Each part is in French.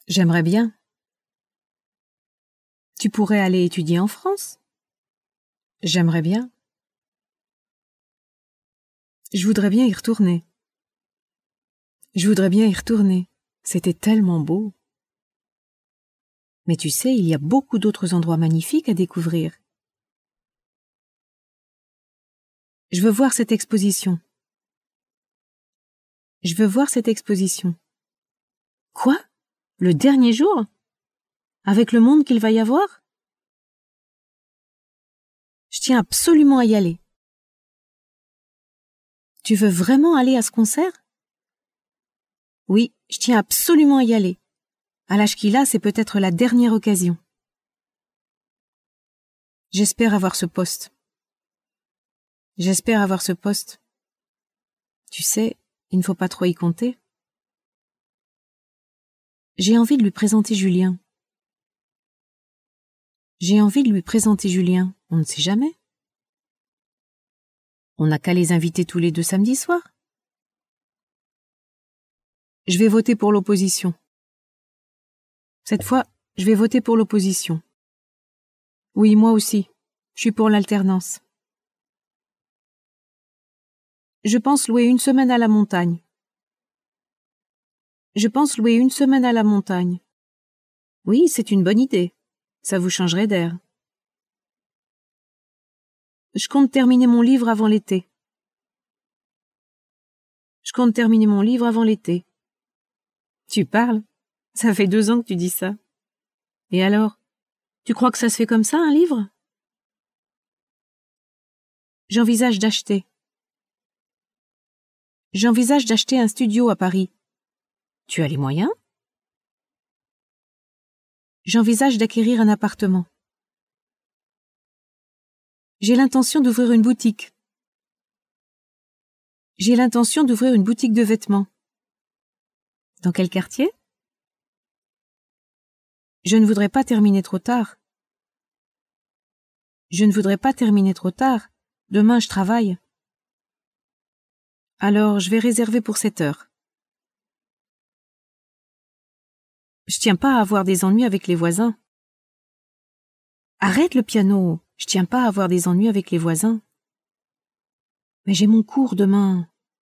J'aimerais bien. Tu pourrais aller étudier en France? J'aimerais bien. Je voudrais bien y retourner. Je voudrais bien y retourner. C'était tellement beau. Mais tu sais, il y a beaucoup d'autres endroits magnifiques à découvrir. Je veux voir cette exposition. Je veux voir cette exposition. Quoi? Le dernier jour? Avec le monde qu'il va y avoir? Je tiens absolument à y aller. Tu veux vraiment aller à ce concert? Oui, je tiens absolument à y aller. À l'âge qu'il a, c'est peut-être la dernière occasion. J'espère avoir ce poste. J'espère avoir ce poste. Tu sais, il ne faut pas trop y compter. J'ai envie de lui présenter Julien. J'ai envie de lui présenter Julien. On ne sait jamais. On n'a qu'à les inviter tous les deux samedi soir. Je vais voter pour l'opposition. Cette fois, je vais voter pour l'opposition. Oui, moi aussi. Je suis pour l'alternance. Je pense louer une semaine à la montagne. Je pense louer une semaine à la montagne. Oui, c'est une bonne idée. Ça vous changerait d'air. Je compte terminer mon livre avant l'été. Je compte terminer mon livre avant l'été. Tu parles? Ça fait 2 ans que tu dis ça. Et alors? Tu crois que ça se fait comme ça, un livre? J'envisage d'acheter. J'envisage d'acheter un studio à Paris. Tu as les moyens? J'envisage d'acquérir un appartement. J'ai l'intention d'ouvrir une boutique. J'ai l'intention d'ouvrir une boutique de vêtements. Dans quel quartier? Je ne voudrais pas terminer trop tard. Je ne voudrais pas terminer trop tard. Demain, je travaille. Alors, je vais réserver pour 7 heures. Je tiens pas à avoir des ennuis avec les voisins. Arrête le piano. Je tiens pas à avoir des ennuis avec les voisins. Mais j'ai mon cours demain.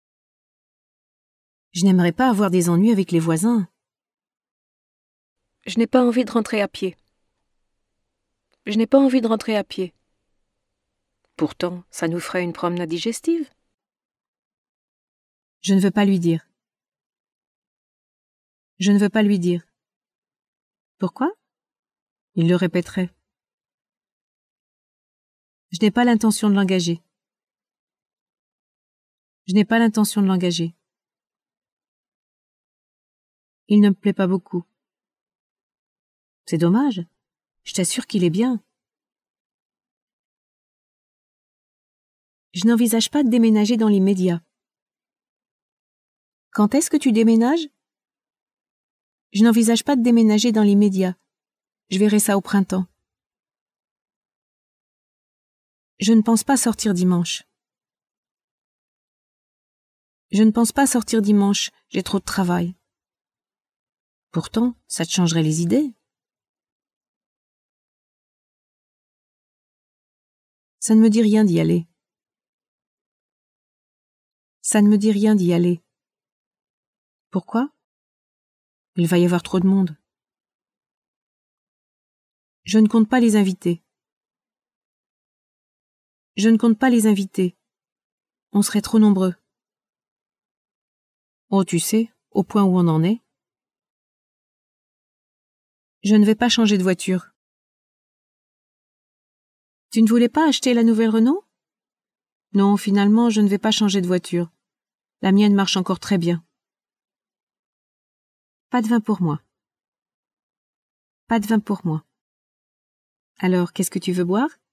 Je n'aimerais pas avoir des ennuis avec les voisins. Je n'ai pas envie de rentrer à pied. Je n'ai pas envie de rentrer à pied. Pourtant, ça nous ferait une promenade digestive. Je ne veux pas lui dire. Je ne veux pas lui dire. Pourquoi? Il le répéterait. Je n'ai pas l'intention de l'engager. Je n'ai pas l'intention de l'engager. Il ne me plaît pas beaucoup. C'est dommage. Je t'assure qu'il est bien. Je n'envisage pas de déménager dans l'immédiat. Quand est-ce que tu déménages? Je n'envisage pas de déménager dans l'immédiat. Je verrai ça au printemps. Je ne pense pas sortir dimanche. Je ne pense pas sortir dimanche, j'ai trop de travail. Pourtant, ça te changerait les idées. Ça ne me dit rien d'y aller. Ça ne me dit rien d'y aller. Pourquoi? Il va y avoir trop de monde. Je ne compte pas les inviter. Je ne compte pas les inviter. On serait trop nombreux. Oh, tu sais, au point où on en est. Je ne vais pas changer de voiture. Tu ne voulais pas acheter la nouvelle Renault? Non, finalement, je ne vais pas changer de voiture. La mienne marche encore très bien. Pas de vin pour moi. Pas de vin pour moi. Alors, qu'est-ce que tu veux boire?